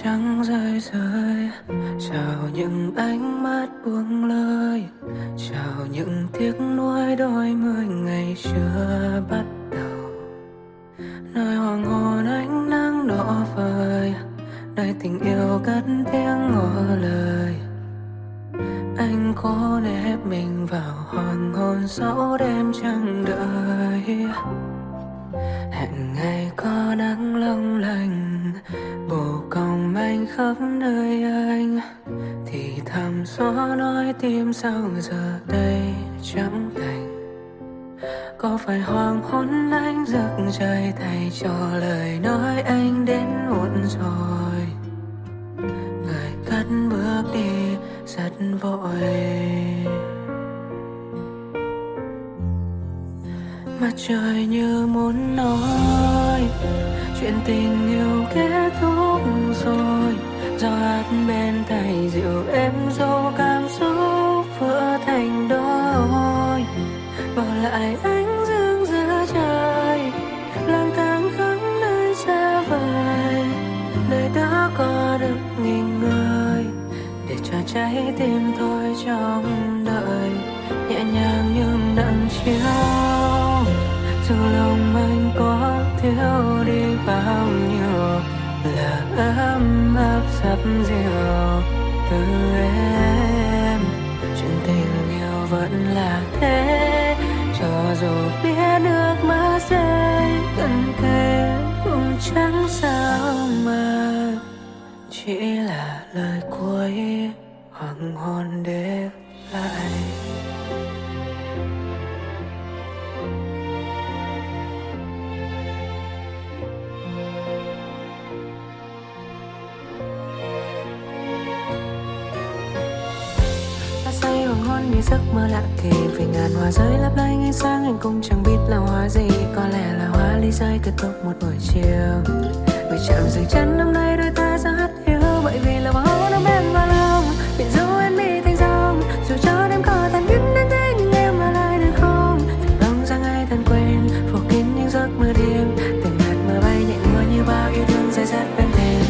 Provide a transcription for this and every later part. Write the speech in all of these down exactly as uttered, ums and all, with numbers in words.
trắng rơi rơi. Chào những ánh mắt buông lơi, chào những tiếc nuối đôi mươi ngày chưa bắt đầu. Nơi hoàng hôn ánh nắng đỏ vời, nơi tình yêu cất tiếng ngỏ lời. Anh cố nép mình vào hoàng hôn sau đêm chẳng đợi. Hẹn ngày có nắng long lanh, bồ cong manh khắp nơi anh. Thì thầm gió nói tim sao giờ đây chẳng thành. Có phải hoàng hôn anh giấc trời thay cho lời nói anh đến muộn rồi. Người cất bước đi rất vội. Mặt trời như muốn nói chuyện tình yêu kết thúc rồi. Gió hát bên tai dịu êm dỗ cảm xúc vỡ thành đôi. Bỏ lại ánh dương giữa trời, lang thang khắp nơi xa vời. Nơi đó có được nghỉ ngơi để cho trái tim thôi trong đợi. Nhẹ nhàng nhưng nặng chiếu, dù lòng anh có thiếu đi bao nhiêu là ấm áp sắp dịu từ em. Chuyện tình yêu vẫn là thế, cho dù biết nước mắt rơi gần kề cũng chẳng sao mà. Chỉ là lời cuối hoàng hôn để lại. Say hoàng hôn như giấc mơ lạ kỳ, vì ngàn hoa rơi lấp lánh ánh sáng anh cũng chẳng biết là hoa gì. Có lẽ là hoa ly rơi kết thúc một buổi chiều. Vì chạm dừng chân năm nay đôi ta sẽ hát yêu. Bởi vì là bão nó bên vào lòng, biển du em đi thành dòng. Dù cho đêm có tan biến đến thế nhưng em ở lại được không? Thầm lòng rằng ai thân quên phủ kín những giấc mơ đêm. Từng hạt mưa bay nhẹ mưa như bao yêu thương rơi rớt bên thềm.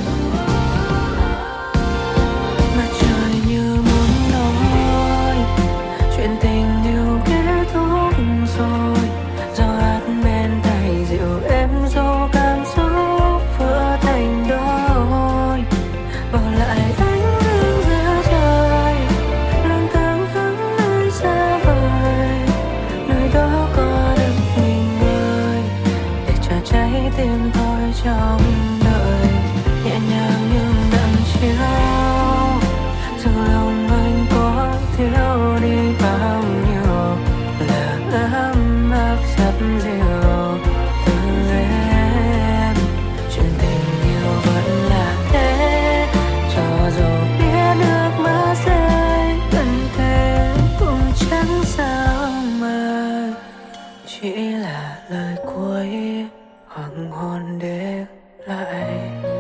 Mặt trời như muốn nói chuyện tình yêu kết thúc rồi. Gió hát bên tai dịu êm dỗ cảm xúc vỡ thành đôi. Bỏ lại ánh dương giữa trời, lang thang khắp nơi xa vời. Nơi đó có được nghỉ ngơi để cho trái tim thôi trong đợi. Nhẹ nhàng nhưng nặng chiếu, dù lòng anh có thiếu đi bao nhiêu là ấm áp sắp dịu từ em. Chuyện tình yêu vẫn là thế, cho dù biết nước mắt rơi gần kề cũng chẳng sao mà. Chỉ là lời cuối hoàng hôn để lại.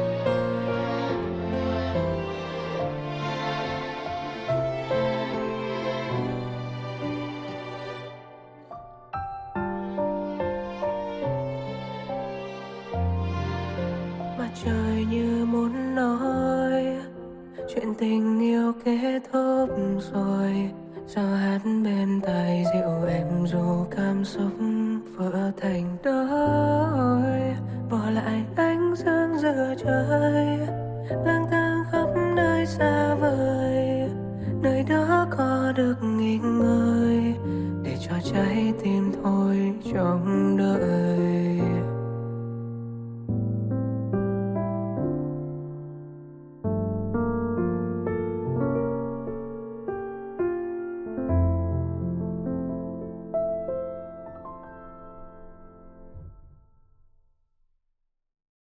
Mặt trời như muốn nói chuyện tình yêu kết thúc rồi. Gió hát bên tai dịu em dù cảm xúc vỡ thành đôi. Bỏ lại ánh dương giữa trời, lang thang khắp nơi xa vời. Nơi đó có được nghỉ ngơi để cho trái tim thôi trong đợi.